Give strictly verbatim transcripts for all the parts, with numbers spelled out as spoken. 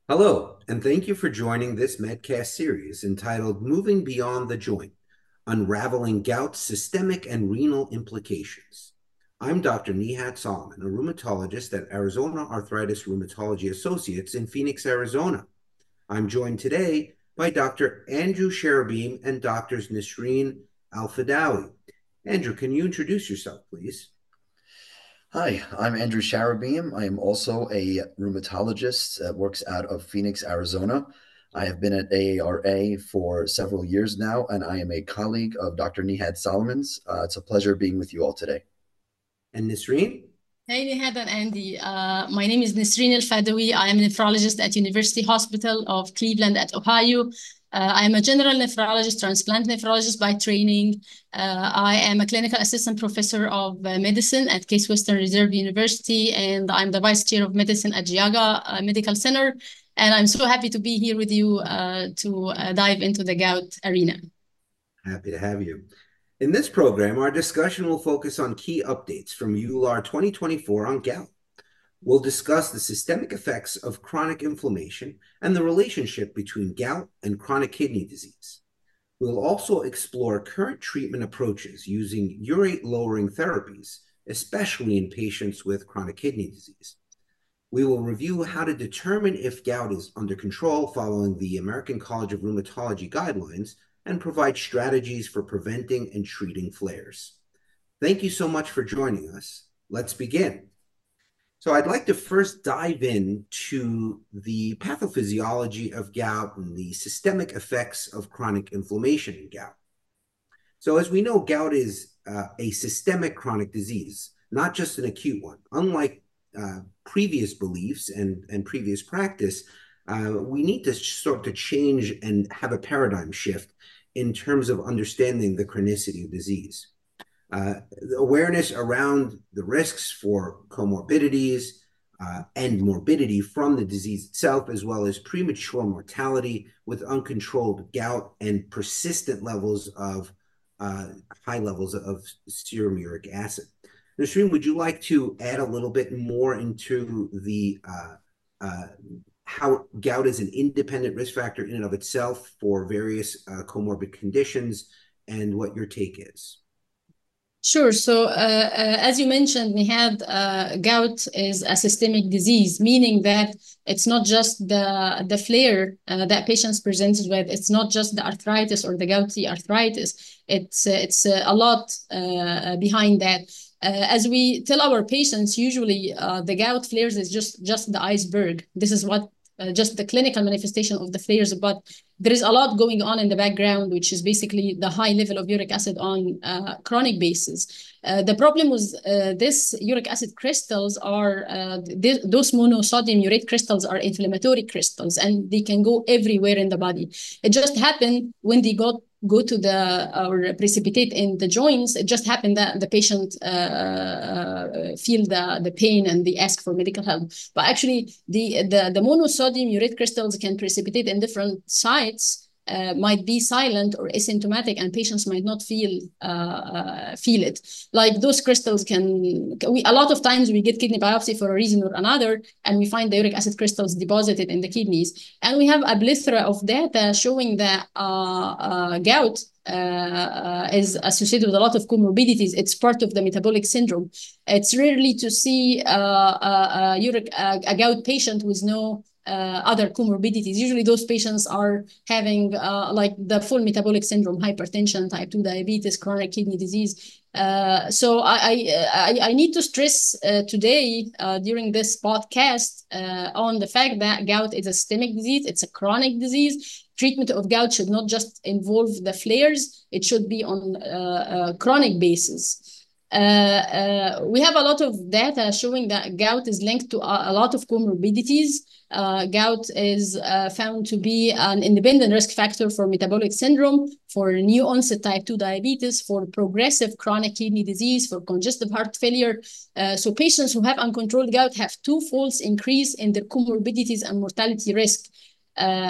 Hello, and thank you for joining this Medcast series entitled Moving Beyond the Joint, Unraveling Gout's Systemic and Renal Implications. I'm Doctor Nihat Solomon, a rheumatologist at Arizona Arthritis Rheumatology Associates in Phoenix, Arizona. I'm joined today by Doctor Andrew Cherubim and Doctors Nisreen Al-Fadawi. Andrew, can you introduce yourself, please? Hi, I'm Andrew Cherubim. I am also a rheumatologist that works out of Phoenix, Arizona. I have been at A A R A for several years now, and I am a colleague of Doctor Nihad Solomon's. Uh, it's a pleasure being with you all today. And Nisreen? Hey, Nihad and Andy. Uh, my name is Nisreen Al-Fadawi. I am a nephrologist at University Hospital of Cleveland at Ohio. Uh, I am a general nephrologist, transplant nephrologist by training. Uh, I am a clinical assistant professor of uh, medicine at Case Western Reserve University, and I'm the vice chair of medicine at Geauga uh, Medical Center. And I'm so happy to be here with you uh, to uh, dive into the gout arena. Happy to have you. In this program, our discussion will focus on key updates from EULAR twenty twenty-four on gout. We'll discuss the systemic effects of chronic inflammation and the relationship between gout and chronic kidney disease. We'll also explore current treatment approaches using urate-lowering therapies, especially in patients with chronic kidney disease. We will review how to determine if gout is under control following the American College of Rheumatology guidelines and provide strategies for preventing and treating flares. Thank you so much for joining us. Let's begin. So I'd like to first dive into the pathophysiology of gout and the systemic effects of chronic inflammation in gout. So as we know, gout is uh, a systemic chronic disease, not just an acute one. Unlike uh, previous beliefs and, and previous practice, uh, we need to sort to change and have a paradigm shift in terms of understanding the chronicity of disease. Uh, the awareness around the risks for comorbidities uh, and morbidity from the disease itself, as well as premature mortality with uncontrolled gout and persistent levels of uh, high levels of serum uric acid. Nasreen, would you like to add a little bit more into the uh, uh, how gout is an independent risk factor in and of itself for various uh, comorbid conditions and what your take is? Sure. So, uh, uh, as you mentioned, Nihad, uh, gout is a systemic disease, meaning that it's not just the the flare uh, that patients present with. It's not just the arthritis or the gouty arthritis. It's uh, it's uh, a lot uh, behind that. Uh, as we tell our patients, usually uh, the gout flares is just just the iceberg. This is what uh, just the clinical manifestation of the flares, but there is a lot going on in the background, which is basically the high level of uric acid on a chronic basis. Uh, the problem with uh, this uric acid crystals are uh, th those monosodium urate crystals are inflammatory crystals, and they can go everywhere in the body. It just happened when they got go to the or precipitate in the joints. It just happened that the patient uh, uh, feel the the pain and they ask for medical help. But actually, the the, the monosodium urate crystals can precipitate in different sites. Uh, might be silent or asymptomatic, and patients might not feel uh, uh, feel it. Like those crystals can, we, a lot of times we get kidney biopsy for a reason or another, and we find the uric acid crystals deposited in the kidneys. And we have a plethora of data showing that uh, uh, gout uh, uh, is associated with a lot of comorbidities. It's part of the metabolic syndrome. It's rarely to see uh, uh, a, uric, a, a gout patient with no uh, other comorbidities. Usually those patients are having uh, like the full metabolic syndrome, hypertension, type two diabetes, chronic kidney disease. Uh, so I, I, I need to stress uh, today uh, during this podcast uh, on the fact that gout is a systemic disease. It's a chronic disease. Treatment of gout should not just involve the flares. It should be on a, a chronic basis. Uh, uh, we have a lot of data showing that gout is linked to a, a lot of comorbidities. Uh, gout is uh, found to be an independent risk factor for metabolic syndrome, for new onset type two diabetes, for progressive chronic kidney disease, for congestive heart failure. Uh, so patients who have uncontrolled gout have two-fold increase in their comorbidities and mortality risk. Uh,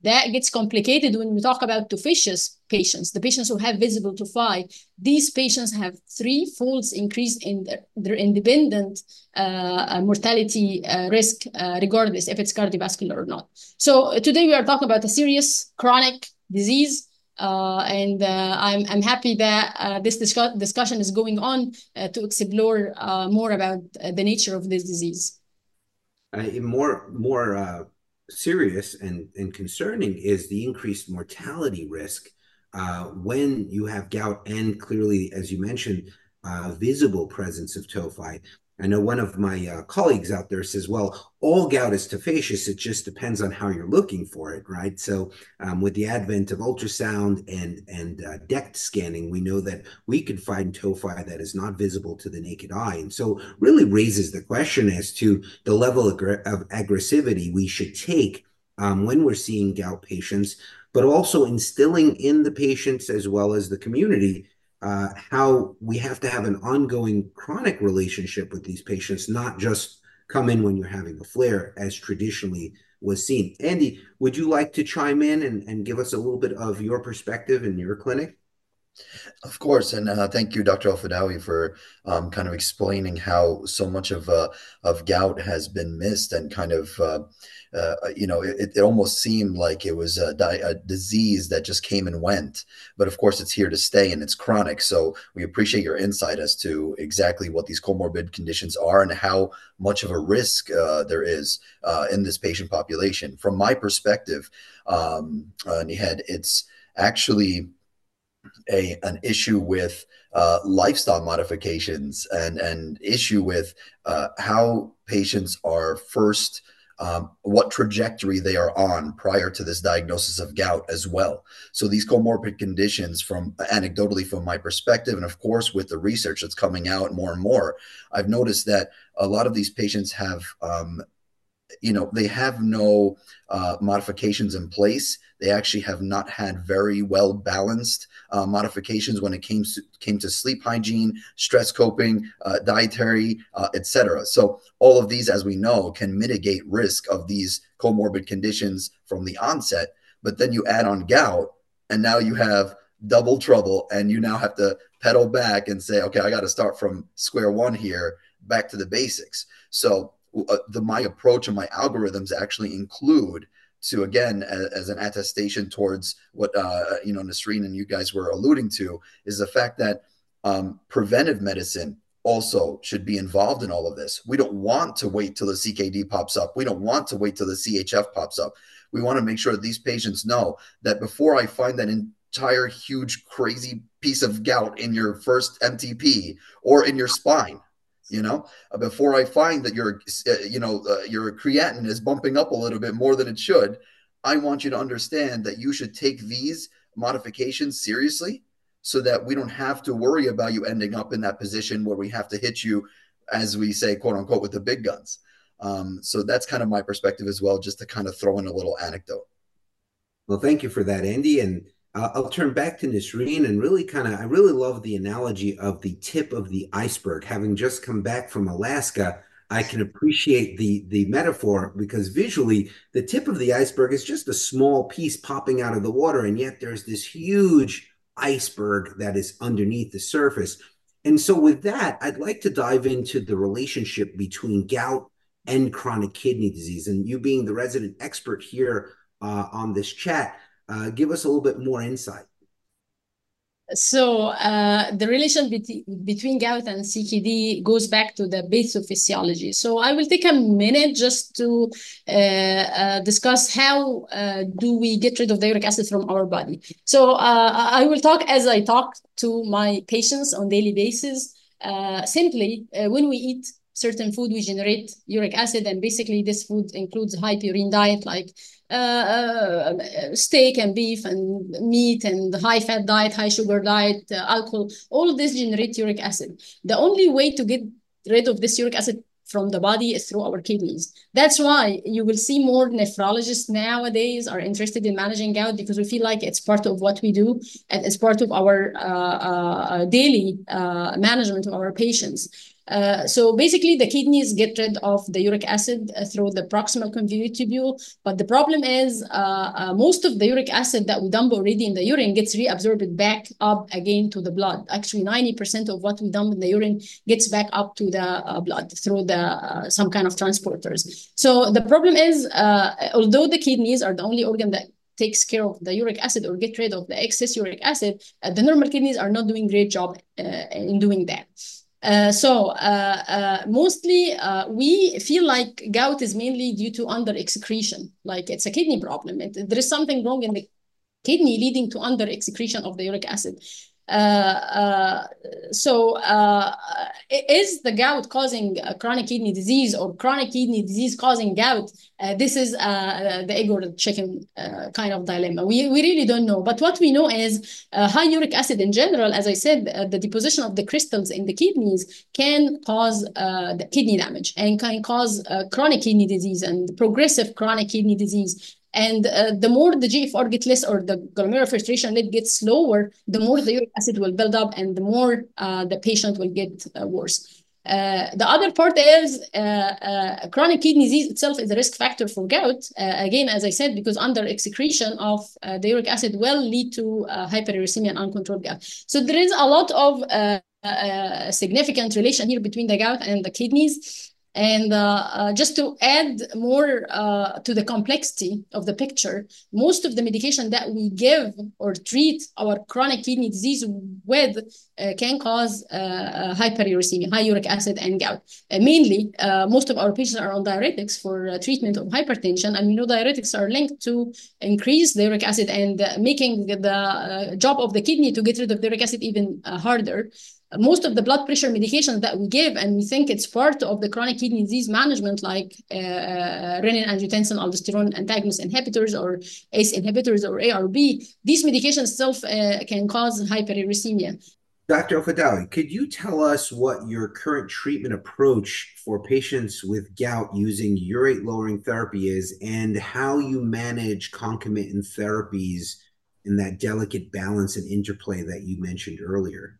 That gets complicated when we talk about tophaceous patients, the patients who have visible tophi. These patients have three-fold increase in their, their independent uh, mortality uh, risk, uh, regardless if it's cardiovascular or not. So today we are talking about a serious chronic disease. Uh, and uh, I'm, I'm happy that uh, this discuss discussion is going on uh, to explore uh, more about uh, the nature of this disease. Uh, more more uh, serious and, and concerning is the increased mortality risk uh, when you have gout and clearly, as you mentioned, uh, visible presence of tophi. I know one of my uh, colleagues out there says, well, all gout is tophaceous. It just depends on how you're looking for it, right? So um, with the advent of ultrasound and, and uh, D E C T scanning, we know that we could find tophi that is not visible to the naked eye. And so really raises the question as to the level of, of aggressivity we should take um, when we're seeing gout patients, but also instilling in the patients as well as the community Uh, how we have to have an ongoing chronic relationship with these patients, not just come in when you're having a flare as traditionally was seen. Andy, would you like to chime in and, and give us a little bit of your perspective in your clinic? Of course, and uh, thank you, Doctor Alfadawi, for um, kind of explaining how so much of uh, of gout has been missed, and kind of uh, uh, you know it, it almost seemed like it was a, di a disease that just came and went. But of course, it's here to stay, and it's chronic. So we appreciate your insight as to exactly what these comorbid conditions are and how much of a risk uh, there is uh, in this patient population. From my perspective, um, uh, Nihed, it's actually a an issue with uh, lifestyle modifications and an issue with uh, how patients are first, um, what trajectory they are on prior to this diagnosis of gout as well. So these comorbid conditions, from anecdotally from my perspective, and of course with the research that's coming out more and more, I've noticed that a lot of these patients have um, you know, they have no uh, modifications in place. They actually have not had very well balanced uh, modifications when it came to, came to sleep hygiene, stress coping, uh, dietary, uh, et cetera. So all of these, as we know, can mitigate risk of these comorbid conditions from the onset. But then you add on gout, and now you have double trouble, and you now have to pedal back and say, okay, I got to start from square one here, back to the basics. So Uh, the my approach and my algorithms actually include to, again, as, as an attestation towards what uh, you know Nasreen and you guys were alluding to, is the fact that um, preventive medicine also should be involved in all of this. We don't want to wait till the C K D pops up. We don't want to wait till the C H F pops up. We want to make sure that these patients know that before I find that entire huge crazy piece of gout in your first M T P or in your spine, you know, before I find that your, uh, you know, uh, your creatinine is bumping up a little bit more than it should, I want you to understand that you should take these modifications seriously so that we don't have to worry about you ending up in that position where we have to hit you, as we say, quote unquote, with the big guns. Um, so that's kind of my perspective as well, just to kind of throw in a little anecdote. Well, thank you for that, Andy. And Uh, I'll turn back to Nasreen and really kind of, I really love the analogy of the tip of the iceberg. Having just come back from Alaska, I can appreciate the, the metaphor because visually the tip of the iceberg is just a small piece popping out of the water. And yet there's this huge iceberg that is underneath the surface. And so with that, I'd like to dive into the relationship between gout and chronic kidney disease. And you being the resident expert here uh, on this chat, Uh, give us a little bit more insight. So uh, the relation be between gout and C K D goes back to the pathophysiology. So I will take a minute just to uh, uh, discuss how uh, do we get rid of the uric acid from our body. So uh, I will talk as I talk to my patients on daily basis. Uh, simply, uh, when we eat certain food, we generate uric acid, and basically this food includes high purine diet like uh, uh, steak and beef and meat, and high fat diet, high sugar diet, uh, alcohol. All of this generate uric acid. The only way to get rid of this uric acid from the body is through our kidneys. That's why you will see more nephrologists nowadays are interested in managing gout, because we feel like it's part of what we do and it's part of our uh, uh, daily uh, management of our patients. Uh, so basically, the kidneys get rid of the uric acid uh, through the proximal convoluted tubule. But the problem is uh, uh, most of the uric acid that we dump already in the urine gets reabsorbed back up again to the blood. Actually, ninety percent of what we dump in the urine gets back up to the uh, blood through the uh, some kind of transporters. So the problem is, uh, although the kidneys are the only organ that takes care of the uric acid or get rid of the excess uric acid, uh, the normal kidneys are not doing a great job uh, in doing that. Uh, so uh, uh, mostly uh, we feel like gout is mainly due to under excretion, like it's a kidney problem. It, there is something wrong in the kidney leading to under excretion of the uric acid. Uh, uh, so uh, is the gout causing a chronic kidney disease or chronic kidney disease causing gout? Uh, this is uh, the egg or the chicken uh, kind of dilemma. We, we really don't know. But what we know is uh, high uric acid in general, as I said, uh, the deposition of the crystals in the kidneys can cause uh, the kidney damage and can cause uh, chronic kidney disease and progressive chronic kidney disease. And uh, the more the G F R gets less or the glomerular filtration rate gets slower, the more the uric acid will build up and the more uh, the patient will get uh, worse. Uh, the other part is uh, uh, chronic kidney disease itself is a risk factor for gout. Uh, again, as I said, because under excretion of uh, the uric acid will lead to uh, hyperuricemia and uncontrolled gout. So there is a lot of uh, uh, significant relation here between the gout and the kidneys. And uh, uh, just to add more uh, to the complexity of the picture, most of the medication that we give or treat our chronic kidney disease with uh, can cause uh, hyperuricemia, high uric acid, and gout. Uh, mainly, uh, most of our patients are on diuretics for uh, treatment of hypertension, and we know diuretics are linked to increase the uric acid and uh, making the uh, job of the kidney to get rid of the uric acid even uh, harder. Most of the blood pressure medications that we give, and we think it's part of the chronic kidney disease management, like uh, renin-angiotensin aldosterone antagonist inhibitors or A C E inhibitors or A R B, these medications itself uh, can cause hyperuricemia. Doctor El-Fadawy, could you tell us what your current treatment approach for patients with gout using urate-lowering therapy is and how you manage concomitant therapies in that delicate balance and interplay that you mentioned earlier?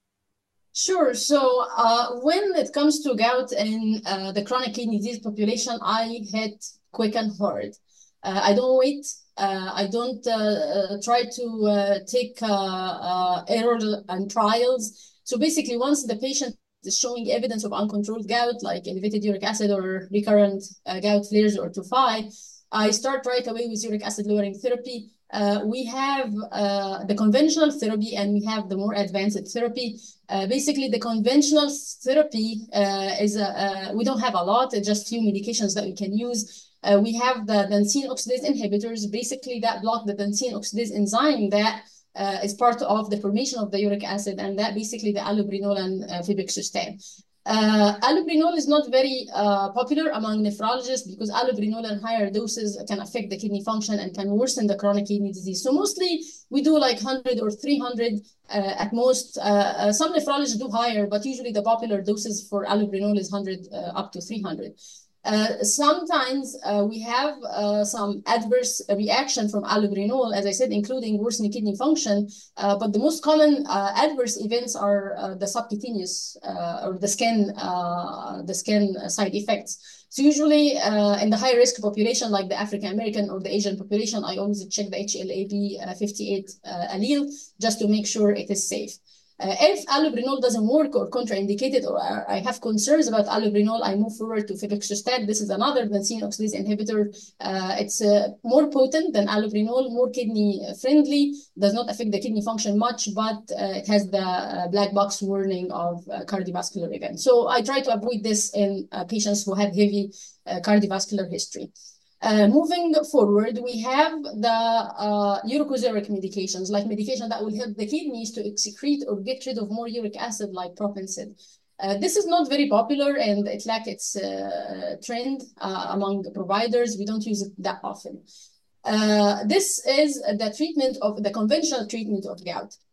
Sure. So uh, when it comes to gout in uh, the chronic kidney disease population, I hit quick and hard. Uh, I don't wait. Uh, I don't uh, try to uh, take uh, uh, error and trials. So basically, once the patient is showing evidence of uncontrolled gout, like elevated uric acid or recurrent uh, gout flares or tophi, I start right away with uric acid lowering therapy. Uh, we have uh, the conventional therapy and we have the more advanced therapy. Uh, basically, the conventional therapy uh, is, a, uh, we don't have a lot, just few medications that we can use. Uh, we have the dancine oxidase inhibitors, basically that block the dancine oxidase enzyme that uh, is part of the formation of the uric acid, and that basically the allopregnol and uh, febuxostat. Uh, allopregnol is not very uh, popular among nephrologists because allopregnol in higher doses can affect the kidney function and can worsen the chronic kidney disease. So mostly we do like one hundred or three hundred uh, at most. Uh, uh, some nephrologists do higher, but usually the popular doses for allopregnol is one hundred uh, up to three hundred. Uh, sometimes uh, we have uh, some adverse reaction from allopregnol, as I said, including worsening kidney function. Uh, but the most common uh, adverse events are uh, the subcutaneous uh, or the skin, uh, the skin side effects. So usually uh, in the high risk population, like the African American or the Asian population, I always check the H L A B fifty-eight uh, allele just to make sure it is safe. Uh, if allopregnol doesn't work or contraindicated, or I have concerns about allopregnol, I move forward to febuxostat. This is another dancine oxidase inhibitor. Uh, it's uh, more potent than allopregnol, more kidney friendly, does not affect the kidney function much, but uh, it has the uh, black box warning of uh, cardiovascular events. So I try to avoid this in uh, patients who have heavy uh, cardiovascular history. Uh, moving forward, we have the uh, uricosuric medications, like medication that will help the kidneys to excrete or get rid of more uric acid, like propensid. Uh, this is not very popular and it lacks its uh, trend uh, among providers. We don't use it that often. Uh, this is the treatment of the conventional treatment of gout.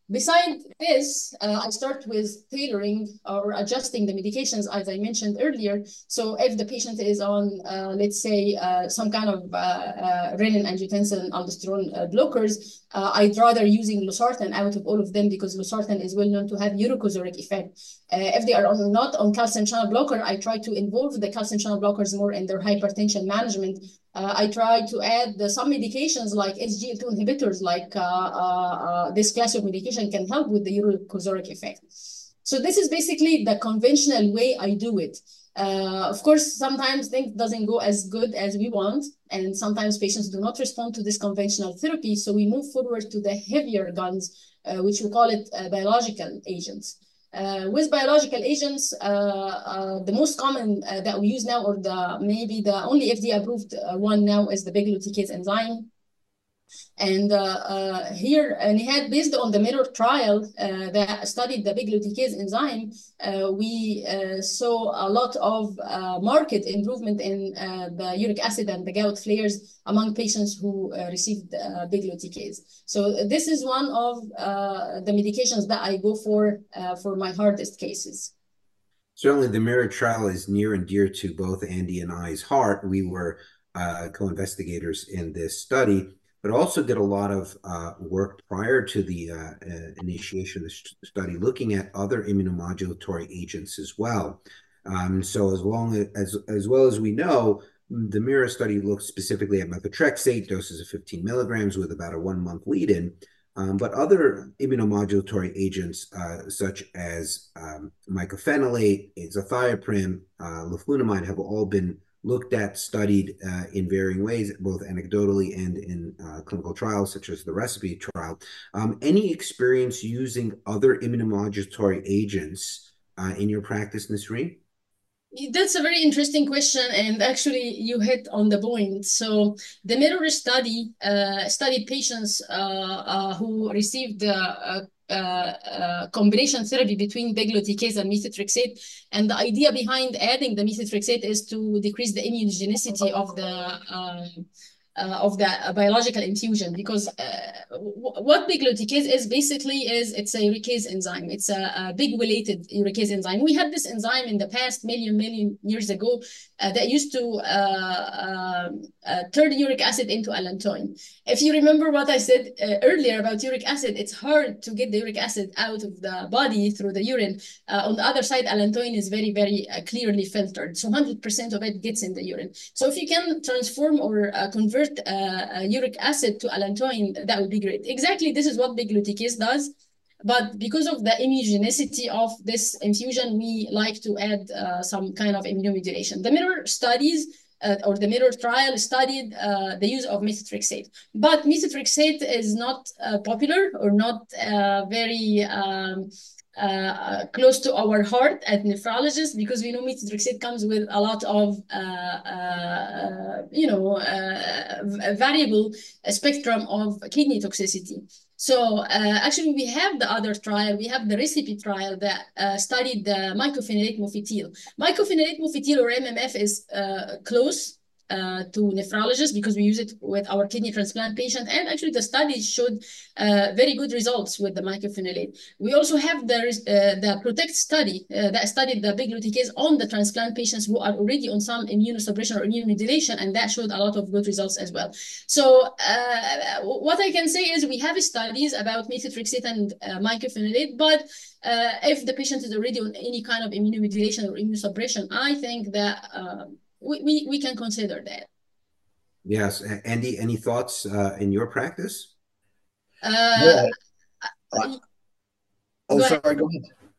Beside this, uh, I start with tailoring or adjusting the medications, as I mentioned earlier. So if the patient is on, uh, let's say, uh, some kind of uh, uh, renin-angiotensin aldosterone uh, blockers, uh, I'd rather using losartan out of all of them because losartan is well known to have uricosuric effect. Uh, if they are on, not on calcium channel blocker, I try to involve the calcium channel blockers more in their hypertension management. Uh, I try to add the, some medications like S G L two inhibitors, like uh, uh, uh, this class of medication can help with the uricosuric effect. So this is basically the conventional way I do it. Uh, of course, sometimes things doesn't go as good as we want, and sometimes patients do not respond to this conventional therapy. So we move forward to the heavier guns, uh, which we call it uh, biological agents. Uh, with biological agents, uh, uh, the most common uh, that we use now, or the maybe the only F D A approved uh, one now, is the pegloticase enzyme. And uh, uh, here, uh, Nihad, based on the MIRROR trial uh, that studied the pegloticase enzyme, uh, we uh, saw a lot of uh, marked improvement in uh, the uric acid and the gout flares among patients who uh, received uh, pegloticase. So this is one of uh, the medications that I go for uh, for my hardest cases. Certainly, the MIRROR trial is near and dear to both Andy and I's heart. We were uh, co-investigators in this study, but also did a lot of uh, work prior to the uh, uh, initiation of the study, looking at other immunomodulatory agents as well. Um, so as long as, as well as we know, the MIRROR study looked specifically at methotrexate, doses of fifteen milligrams with about a one-month lead-in. Um, but other immunomodulatory agents, uh, such as um, mycophenolate, azathioprine, uh, leflunomide, have all been looked at, studied uh, in varying ways, both anecdotally and in uh, clinical trials, such as the RECIPE trial. Um, any experience using other immunomodulatory agents uh, in your practice, Nisreen? That's a very interesting question, and actually you hit on the point. So the MIRROR study uh, studied patients uh, uh, who received the uh, uh, uh, combination therapy between pegloticase and methotrexate, and the idea behind adding the methotrexate is to decrease the immunogenicity of the um, uh, of the uh, biological infusion, because uh, what pegloticase is basically is it's a uricase enzyme. It's a, a big-welated uricase enzyme. We had this enzyme in the past million, million years ago uh, that used to uh, uh, uh, turn uric acid into allantoin. If you remember what I said uh, earlier about uric acid, it's hard to get the uric acid out of the body through the urine. Uh, on the other side, allantoin is very, very uh, clearly filtered. So one hundred percent of it gets in the urine. So if you can transform or uh, convert uh, uric acid to allantoin, that would be great. Exactly, this is what pegloticase does. But because of the immunogenicity of this infusion, we like to add uh, some kind of immunomodulation. The MIRROR studies uh, or the MIRROR trial studied uh, the use of methotrexate. But methotrexate is not uh, popular or not uh, very um, uh, close to our heart as nephrologists, because we know methotrexate comes with a lot of, uh, uh, you know, uh, variable spectrum of kidney toxicity. So uh, actually, we have the other trial. We have the RECIPE trial that uh, studied the mycophenolate mofetil. Mycophenolate mofetil, or M M F, is uh, close uh, to nephrologists because we use it with our kidney transplant patient. And actually, the studies showed uh, very good results with the mycophenolate. We also have the, uh, the PROTECT study uh, that studied the pegloticase on the transplant patients who are already on some immunosuppression or immunomodulation, and that showed a lot of good results as well. So uh, what I can say is we have studies about methotrexate and uh, mycophenolate, but uh, if the patient is already on any kind of immunomodulation or immunosuppression, I think that uh, we, we, we can consider that. Yes. Andy, any thoughts uh, in your practice? Uh, yeah. I, oh, go sorry, ahead. go ahead.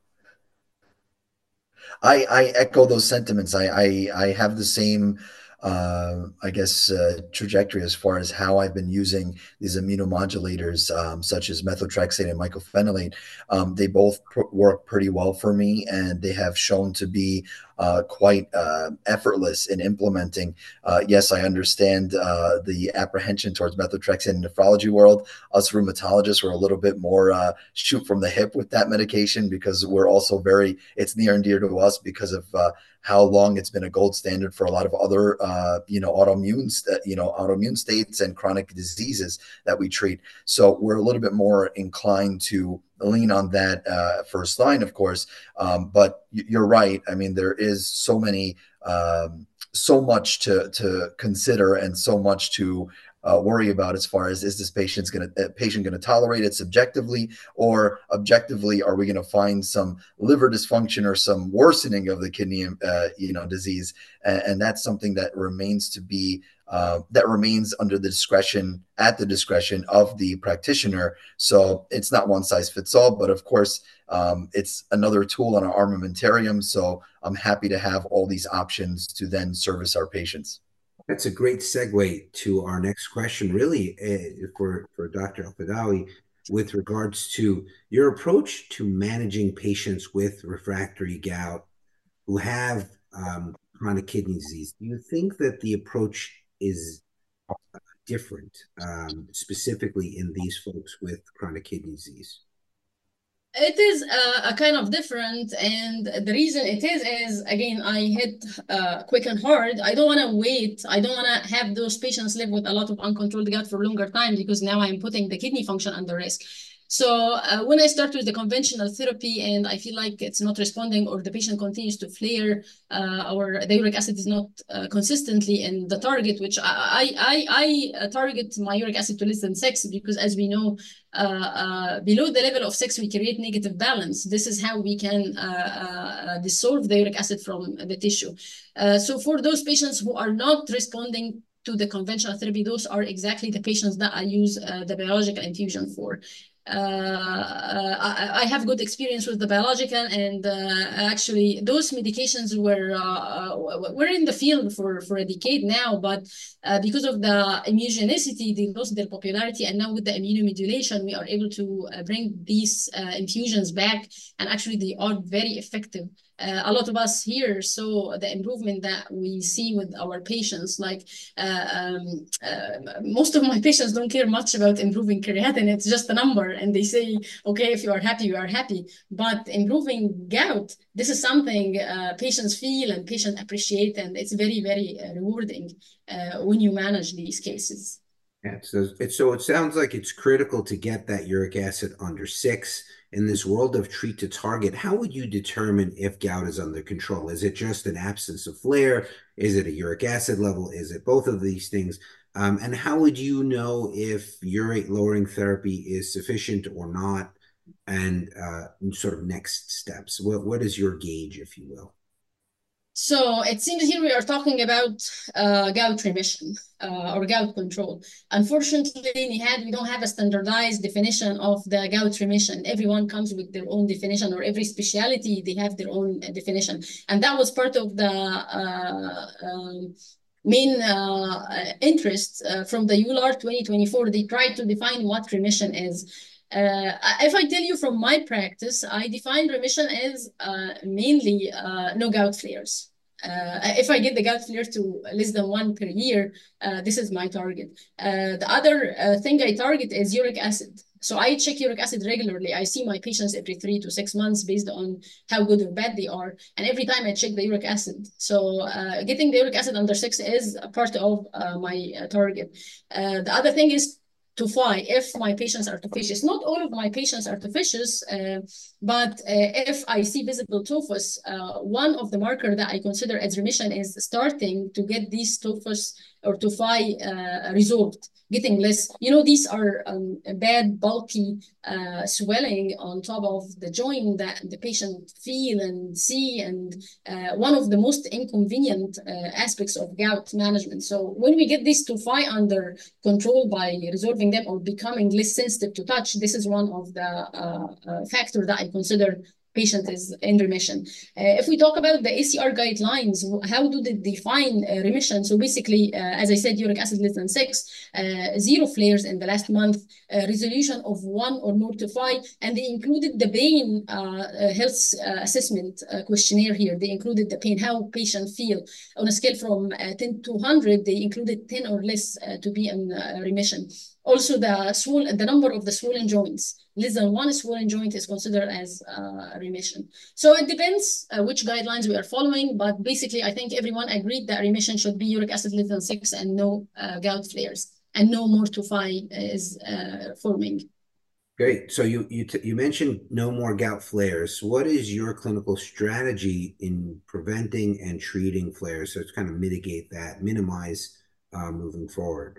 I, I echo those sentiments. I, I, I have the same, uh, I guess, uh, trajectory as far as how I've been using these immunomodulators, um, such as methotrexate and mycophenolate. Um, they both pr work pretty well for me, and they have shown to be uh, quite uh, effortless in implementing. Uh, yes, I understand uh, the apprehension towards methotrexate in the nephrology world. Us rheumatologists were a little bit more uh, shoot from the hip with that medication, because we're also very, it's near and dear to us because of uh, how long it's been a gold standard for a lot of other, uh, you know, autoimmune, you know, autoimmune states and chronic diseases that we treat. So we're a little bit more inclined to lean on that uh, first line, of course. Um, but you're right. I mean, there is so many, um, so much to to consider and so much to uh, worry about as far as, is this patient's going to patient going to tolerate it subjectively, or objectively, are we going to find some liver dysfunction or some worsening of the kidney, uh, you know, disease? And, and that's something that remains to be uh, that remains under the discretion, at the discretion of the practitioner. So it's not one size fits all, but of course, um, it's another tool in our armamentarium. So I'm happy to have all these options to then service our patients. That's a great segue to our next question, really, uh, for, for Doctor Elfadawy, with regards to your approach to managing patients with refractory gout who have um, chronic kidney disease. Do you think that the approach is different, um, specifically in these folks with chronic kidney disease? It is a, a kind of different, and the reason it is is, again, I hit uh, quick and hard. I don't want to wait. I don't want to have those patients live with a lot of uncontrolled gout for longer time, because now I'm putting the kidney function under risk. So uh, when I start with the conventional therapy and I feel like it's not responding, or the patient continues to flare, uh, or the uric acid is not uh, consistently in the target, which I, I, I target my uric acid to less than six, because as we know, uh, uh, below the level of six, we create negative balance. This is how we can uh, uh, dissolve the uric acid from the tissue. Uh, so for those patients who are not responding to the conventional therapy, those are exactly the patients that I use uh, the biological infusion for. Uh, I, I have good experience with the biological, and uh, actually those medications were uh, were in the field for, for a decade now, but uh, because of the immunogenicity, they lost their popularity, and now with the immunomodulation, we are able to uh, bring these uh, infusions back, and actually they are very effective. Uh, a lot of us here saw the improvement that we see with our patients. Like uh, um, uh, most of my patients don't care much about improving creatinine. It's just a number, and they say, okay, if you are happy, you are happy. But improving gout, this is something uh, patients feel and patients appreciate, and it's very, very uh, rewarding uh, when you manage these cases. Yeah, so, it, so it sounds like it's critical to get that uric acid under six. In this world of treat to target, how would you determine if gout is under control? Is it just an absence of flare? Is it a uric acid level? Is it both of these things? Um, and how would you know if urate lowering therapy is sufficient or not? And uh, sort of next steps. What, what is your gauge, if you will? So it seems here we are talking about uh, gout remission uh, or gout control. Unfortunately, Nihad, we don't have a standardized definition of the gout remission. Everyone comes with their own definition, or every specialty, they have their own definition. And that was part of the uh, um, main uh, interest uh, from the EULAR twenty twenty-four. They tried to define what remission is. Uh, if I tell you from my practice, I define remission as uh, mainly uh, no gout flares. Uh, if I get the gout flare to less than one per year, uh, this is my target. Uh, the other uh, thing I target is uric acid. So I check uric acid regularly. I see my patients every three to six months based on how good or bad they are. And every time I check the uric acid. So uh, getting the uric acid under six is a part of uh, my uh, target. Uh, the other thing is T O F I, if my patients are tophaceous. Not all of my patients are tophaceous, uh, but uh, if I see visible tophus, uh, one of the marker that I consider as remission is starting to get these tophus or T O F I uh, resolved, getting less. You know, these are um, bad, bulky uh, swelling on top of the joint that the patient feel and see, and uh, one of the most inconvenient uh, aspects of gout management. So when we get this T O F I under control by resolving them or becoming less sensitive to touch, this is one of the uh, uh, factors that I consider patient is in remission. Uh, if we talk about the A C R guidelines, how do they define uh, remission? So basically, uh, as I said, uric acid less than six, uh, zero flares in the last month, uh, resolution of one or more T O F I, and they included the pain uh, health uh, assessment uh, questionnaire here. They included the pain, how patients feel. On a scale from uh, ten to one hundred, they included ten or less uh, to be in uh, remission. Also, the swollen, the number of the swollen joints, less than one swollen joint is considered as uh, remission. So it depends uh, which guidelines we are following, but basically, I think everyone agreed that remission should be uric acid less than six and no uh, gout flares, and no more tophi is uh, forming. Great. So you you you mentioned no more gout flares. What is your clinical strategy in preventing and treating flares? So to kind of mitigate that, minimize uh, moving forward.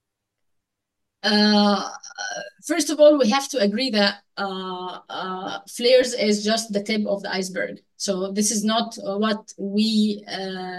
Uh, first of all, we have to agree that uh, uh, flares is just the tip of the iceberg. So this is not uh, what we uh,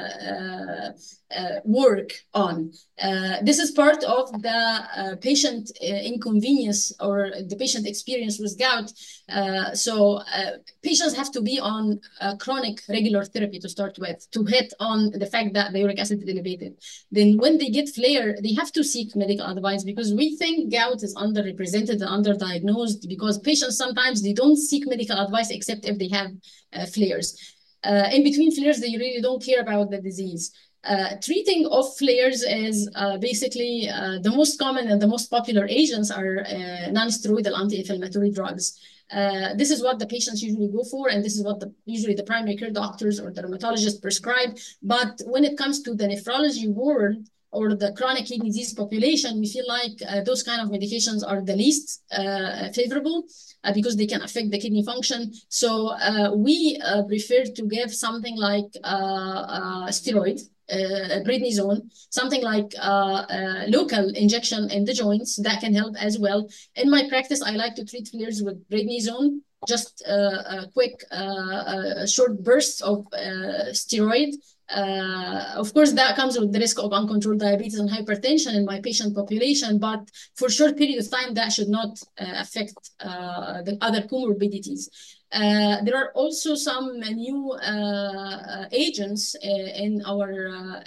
uh, uh, work on. Uh, this is part of the uh, patient uh, inconvenience or the patient experience with gout. Uh, so uh, patients have to be on uh, chronic regular therapy to start with, to hit on the fact that the uric acid is elevated. Then when they get flare, they have to seek medical advice, because we think gout is underrepresented and underdiagnosed, because patients sometimes they don't seek medical advice except if they have uh, flares. Uh, in between flares, they really don't care about the disease. Uh, treating of flares is uh, basically uh, the most common and the most popular agents are uh, non-steroidal anti-inflammatory drugs. Uh, this is what the patients usually go for, and this is what the, usually the primary care doctors or dermatologists prescribe. But when it comes to the nephrology world or the chronic kidney disease population, we feel like uh, those kind of medications are the least uh, favorable uh, because they can affect the kidney function. So uh, we uh, prefer to give something like uh, uh, steroid, uh, prednisone, something like uh, uh, local injection in the joints that can help as well. In my practice, I like to treat flares with prednisone, just uh, a quick, uh, uh, short bursts of uh, steroid. Uh, of course, that comes with the risk of uncontrolled diabetes and hypertension in my patient population, but for a short period of time, that should not uh, affect uh, the other comorbidities. Uh, there are also some new uh, agents uh, in our uh,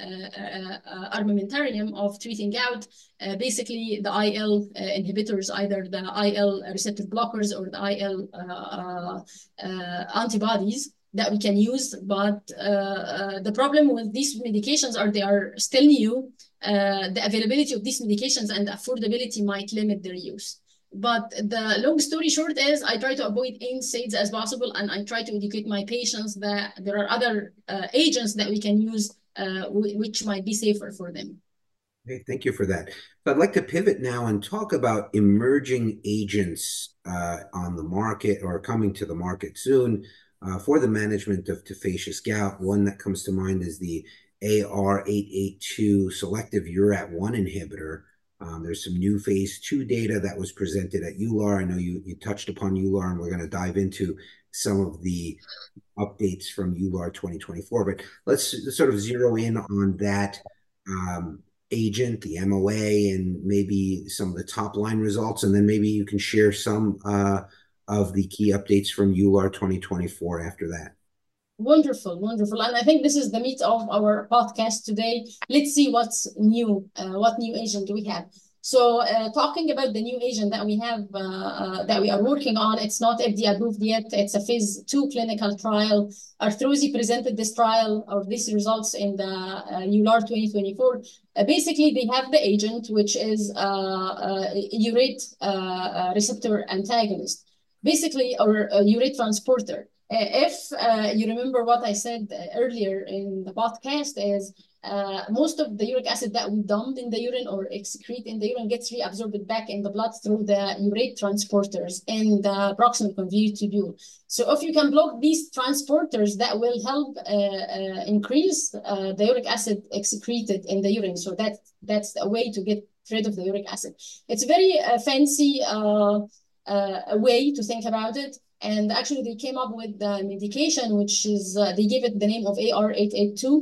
uh, armamentarium of treating gout. Uh, basically, the I L uh, inhibitors, either the I L receptor blockers or the I L uh, uh, antibodies that we can use. But uh, uh, the problem with these medications are they are still new. Uh, the availability of these medications and the affordability might limit their use. But the long story short is I try to avoid N SAIDs as possible, and I try to educate my patients that there are other uh, agents that we can use uh, which might be safer for them. Okay, thank you for that. So I'd like to pivot now and talk about emerging agents uh, on the market or coming to the market soon uh, for the management of tophaceous gout. One that comes to mind is the A R eight eighty-two selective U R A T one inhibitor. Um, there's some new phase two data that was presented at EULAR. I know you, you touched upon EULAR, and we're going to dive into some of the updates from EULAR twenty twenty-four. But let's sort of zero in on that um, agent, the M O A, and maybe some of the top line results, and then maybe you can share some uh, of the key updates from EULAR twenty twenty-four after that. Wonderful, wonderful. And I think this is the meat of our podcast today. Let's see what's new, uh, what new agent do we have. So uh, talking about the new agent that we have, uh, uh, that we are working on, it's not F D A approved yet. It's a phase two clinical trial. Arthrosi presented this trial or these results in the uh, EULAR twenty twenty-four. Uh, basically, they have the agent, which is uh, uh, urate uh, receptor antagonist, basically, or a urate transporter. Uh, if uh, you remember what I said earlier in the podcast is uh, most of the uric acid that we dump in the urine or excrete in the urine gets reabsorbed back in the blood through the urate transporters in the proximal convoluted tubule. So if you can block these transporters, that will help uh, uh, increase uh, the uric acid excreted in the urine. So that, that's a way to get rid of the uric acid. It's very uh, fancy uh, uh, way to think about it. And actually, they came up with the medication, which is, uh, they gave it the name of A R eight eighty-two.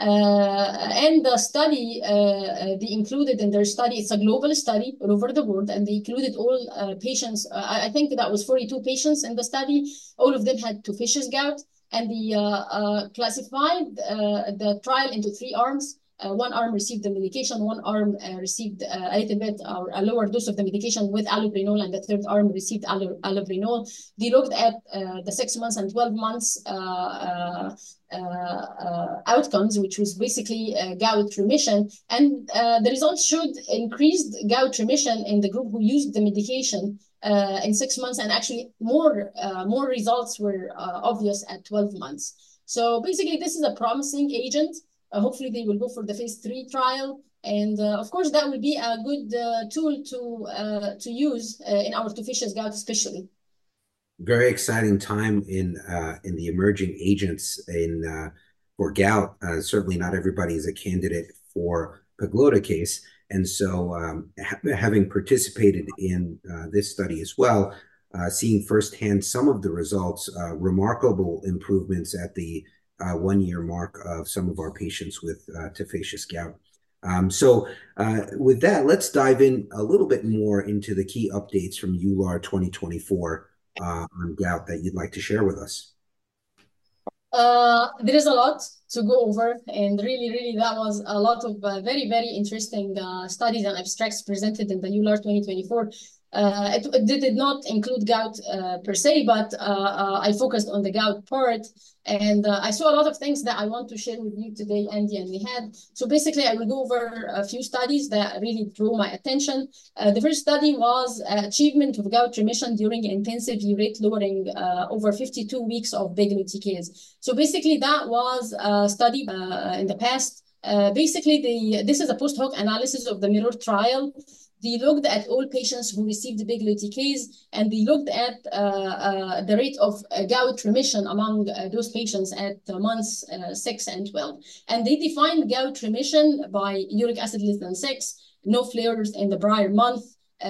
Uh, and the study, uh, they included in their study, it's a global study all over the world, and they included all uh, patients. Uh, I think that was forty-two patients in the study. All of them had tophaceous gout, and they uh, uh, classified uh, the trial into three arms. Uh, one arm received the medication, one arm uh, received uh, a little bit or a lower dose of the medication with allopregnanolone, and the third arm received allo allopregnanolone. They looked at uh, the six months and twelve months uh, uh, uh, uh, outcomes, which was basically uh, gout remission. And uh, the results showed increased gout remission in the group who used the medication uh, in six months, and actually more, uh, more results were uh, obvious at twelve months. So basically, this is a promising agent. Uh, hopefully, they will go for the phase three trial. And uh, of course, that will be a good uh, tool to, uh, to use uh, in our tophaceous gout especially. Very exciting time in uh, in the emerging agents in uh, for gout. Uh, certainly, not everybody is a candidate for pegloticase, and so um, ha having participated in uh, this study as well, uh, seeing firsthand some of the results, uh, remarkable improvements at the uh, one-year mark of some of our patients with uh, tophaceous gout. Um, so uh, with that, let's dive in a little bit more into the key updates from E U L A R twenty twenty-four. Uh, on gout that you'd like to share with us? Uh, there is a lot to go over, and really, really, that was a lot of uh, very, very interesting uh, studies and abstracts presented in the E U L A R twenty twenty-four. Uh, it, it did not include gout uh, per se, but uh, uh, I focused on the gout part. And uh, I saw a lot of things that I want to share with you today, Andy and Nihad. So basically, I will go over a few studies that really drew my attention. Uh, the first study was uh, achievement of gout remission during intensive urate lowering uh, over fifty-two weeks of pegloticase. So basically, that was a study uh, in the past. Uh, basically, the, this is a post hoc analysis of the MIRROR trial. They looked at all patients who received pegloticase, and they looked at uh, uh, the rate of uh, gout remission among uh, those patients at uh, months uh, six and twelve. And they defined gout remission by uric acid less than six, no flares in the prior month, uh,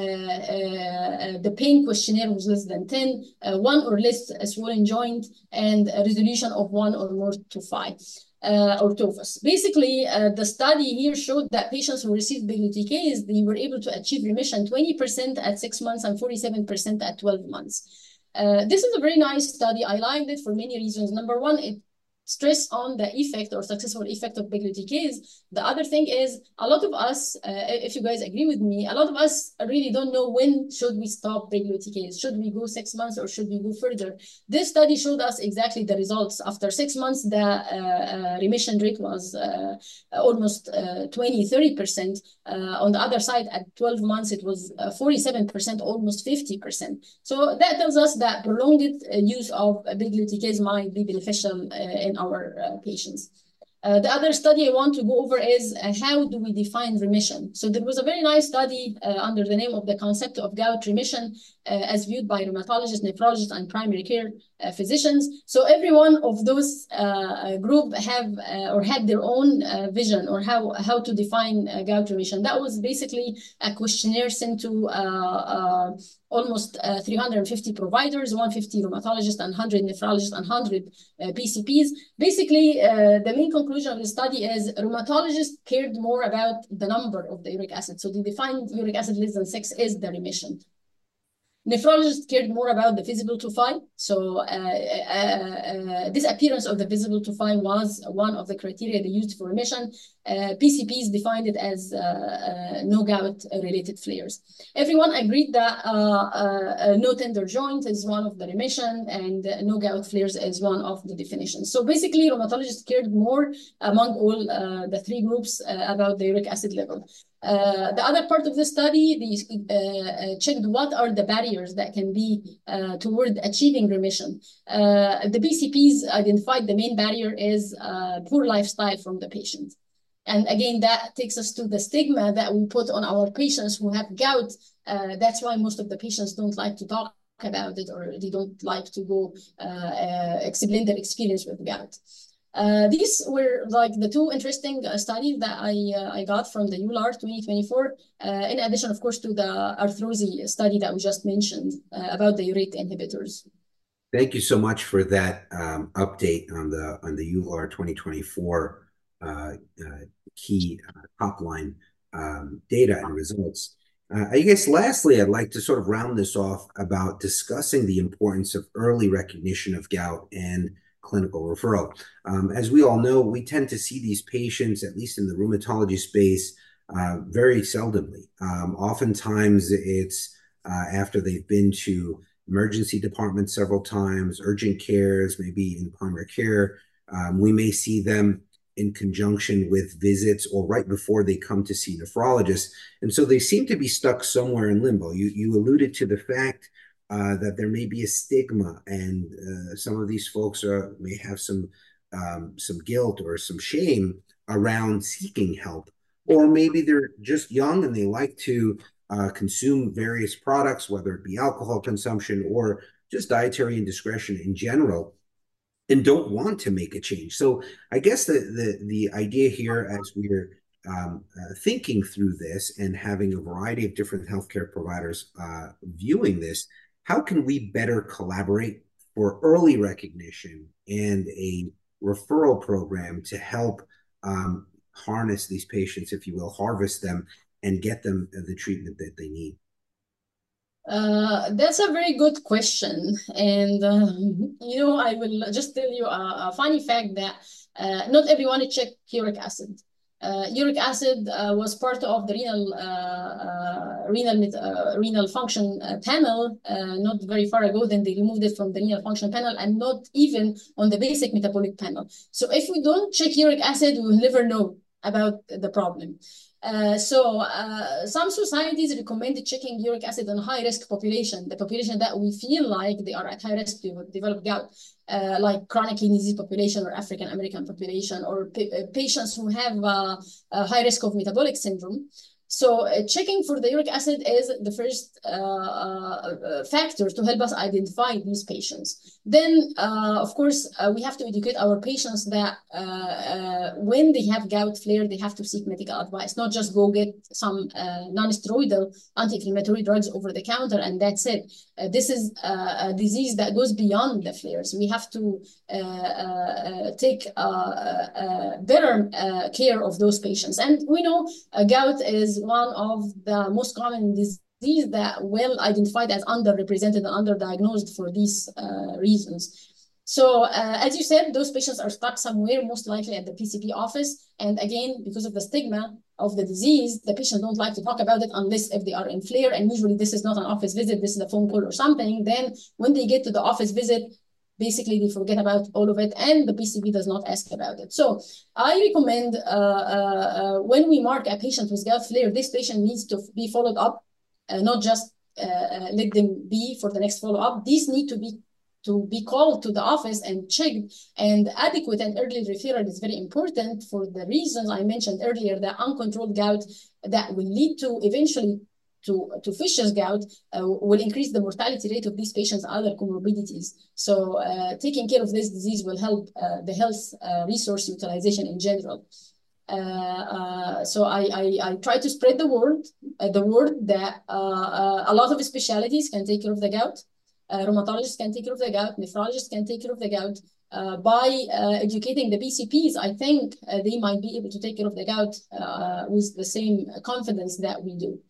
uh, the pain questionnaire was less than ten, uh, one or less swollen joint, and a resolution of one or more to five. Uh, or tophus. Basically, uh, the study here showed that patients who received pegloticase, they were able to achieve remission twenty percent at six months and forty-seven percent at twelve months. Uh, this is a very nice study. I liked it for many reasons. Number one, it stress on the effect or successful effect of pegloticase. The other thing is, a lot of us, uh, if you guys agree with me, a lot of us really don't know when should we stop pegloticase. Should we go six months or should we go further? This study showed us exactly the results. After six months, the uh, uh, remission rate was uh, almost uh, twenty, thirty percent. Uh, on the other side, at twelve months, it was uh, forty-seven percent, almost fifty percent. So that tells us that prolonged uh, use of pegloticase might be beneficial uh, in our uh, patients. Uh, the other study I want to go over is uh, how do we define remission? So there was a very nice study uh, under the name of the concept of gout remission uh, as viewed by rheumatologists, nephrologists, and primary care uh, physicians. So every one of those uh, group have uh, or had their own uh, vision or how, how to define uh, gout remission. That was basically a questionnaire sent to uh, uh, almost uh, three hundred fifty providers, one hundred fifty rheumatologists, and one hundred nephrologists, and one hundred uh, P C Ps. Basically, uh, the main conclusion of the study is rheumatologists cared more about the number of the uric acid. So they defined uric acid less than six is the remission. Nephrologists cared more about the visible tophi. So uh, uh, uh, this appearance of the visible tophi was one of the criteria they used for remission. Uh, P C Ps defined it as uh, uh, no gout-related flares. Everyone agreed that uh, uh, no tender joint is one of the remission, and uh, no gout flares is one of the definitions. So basically, rheumatologists cared more among all uh, the three groups uh, about the uric acid level. Uh, the other part of the study, they uh, checked what are the barriers that can be uh, toward achieving remission. Uh, the P C Ps identified the main barrier is uh, poor lifestyle from the patient. And again, that takes us to the stigma that we put on our patients who have gout. Uh, that's why most of the patients don't like to talk about it, or they don't like to go uh, uh, explain their experience with gout. Uh, these were like the two interesting uh, studies that I uh, I got from the E U L A R twenty twenty-four. Uh, in addition, of course, to the arthrosy study that we just mentioned uh, about the urate inhibitors. Thank you so much for that um, update on the on the E U L A R twenty twenty-four uh, uh, key uh, top line um, data and results. Uh, I guess lastly, I'd like to sort of round this off about discussing the importance of early recognition of gout and clinical referral. Um, as we all know, we tend to see these patients, at least in the rheumatology space, uh, very seldomly. Um, oftentimes, it's uh, after they've been to emergency departments several times, urgent cares, maybe in primary care. Um, we may see them in conjunction with visits or right before they come to see nephrologists. And so they seem to be stuck somewhere in limbo. You, you alluded to the fact uh, that there may be a stigma, and uh, some of these folks are, may have some, um, some guilt or some shame around seeking help. Or maybe they're just young and they like to uh, consume various products, whether it be alcohol consumption or just dietary indiscretion in general, and don't want to make a change. So I guess the the the idea here, as we're um, uh, thinking through this and having a variety of different healthcare providers uh, viewing this, how can we better collaborate for early recognition and a referral program to help um, harness these patients, if you will, harvest them and get them the treatment that they need? Uh, that's a very good question. And, uh, you know, I will just tell you a, a funny fact that uh, not everyone check uric acid. Uh, uric acid uh, was part of the renal uh, uh, renal uh, renal function uh, panel uh, not very far ago. Then they removed it from the renal function panel and not even on the basic metabolic panel. So if we don't check uric acid, we will never know about the problem. Uh, so uh, some societies recommend checking uric acid in high-risk population, the population that we feel like they are at high risk to develop gout, uh, like chronic kidney disease population or African-American population, or pa patients who have uh, a high risk of metabolic syndrome. So uh, checking for the uric acid is the first uh, uh, factor to help us identify these patients. Then, uh, of course, uh, we have to educate our patients that uh, uh, when they have gout flare, they have to seek medical advice, not just go get some uh, non-steroidal anti-inflammatory drugs over the counter and that's it. Uh, this is uh, a disease that goes beyond the flares. We have to uh, uh, take uh, uh, better uh, care of those patients. And we know uh, gout is one of the most common disease that well identified as underrepresented and underdiagnosed for these uh, reasons. So uh, as you said, those patients are stuck somewhere, most likely at the P C P office. And again, because of the stigma of the disease, the patients don't like to talk about it unless if they are in flare. And usually this is not an office visit, this is a phone call or something. Then when they get to the office visit, basically they forget about all of it and the P C P does not ask about it. So I recommend uh, uh, uh, when we mark a patient with gout flare, this patient needs to be followed up, uh, not just uh, uh, let them be for the next follow-up. These need to be to be called to the office and checked, and adequate and early referral is very important for the reasons I mentioned earlier, that uncontrolled gout that will lead to eventually to, to Fisher's gout uh, will increase the mortality rate of these patients' other comorbidities. So uh, taking care of this disease will help uh, the health uh, resource utilization in general. Uh, uh, so I, I, I try to spread the word, uh, the word that uh, uh, a lot of specialties can take care of the gout. Uh, rheumatologists can take care of the gout, nephrologists can take care of the gout. Uh, by uh, educating the B C Ps, I think uh, they might be able to take care of the gout uh, with the same confidence that we do.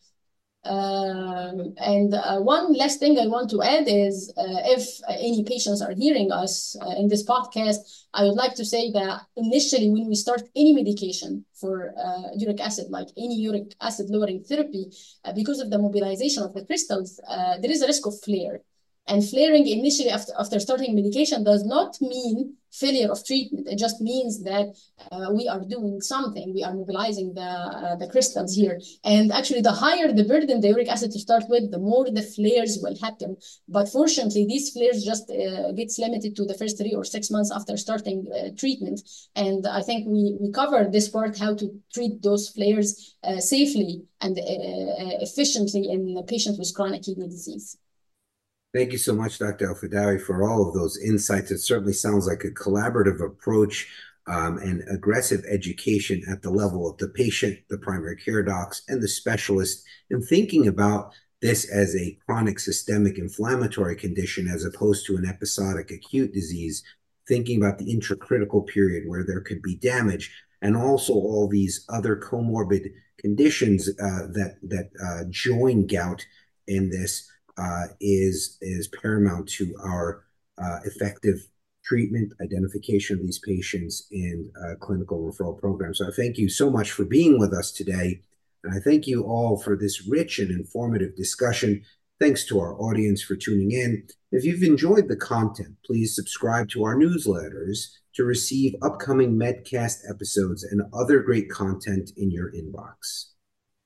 Um, and uh, one last thing I want to add is uh, if any patients are hearing us uh, in this podcast, I would like to say that initially when we start any medication for uh, uric acid, like any uric acid lowering therapy, uh, because of the mobilization of the crystals, uh, there is a risk of flare. And flaring initially after, after starting medication does not mean failure of treatment. It just means that uh, we are doing something. We are mobilizing the, uh, the crystals here. And actually, the higher the burden the uric acid to start with, the more the flares will happen. But fortunately, these flares just uh, gets limited to the first three or six months after starting uh, treatment. And I think we, we covered this part, how to treat those flares uh, safely and uh, efficiently in patients with chronic kidney disease. Thank you so much, Doctor Alfadawi, for all of those insights. It certainly sounds like a collaborative approach um, and aggressive education at the level of the patient, the primary care docs, and the specialist, and thinking about this as a chronic systemic inflammatory condition as opposed to an episodic acute disease, thinking about the intracritical period where there could be damage, and also all these other comorbid conditions uh, that, that uh, join gout in this. Uh, is is paramount to our uh, effective treatment, identification of these patients, and uh, clinical referral programs. So I thank you so much for being with us today. And I thank you all for this rich and informative discussion. Thanks to our audience for tuning in. If you've enjoyed the content, please subscribe to our newsletters to receive upcoming Medcast episodes and other great content in your inbox.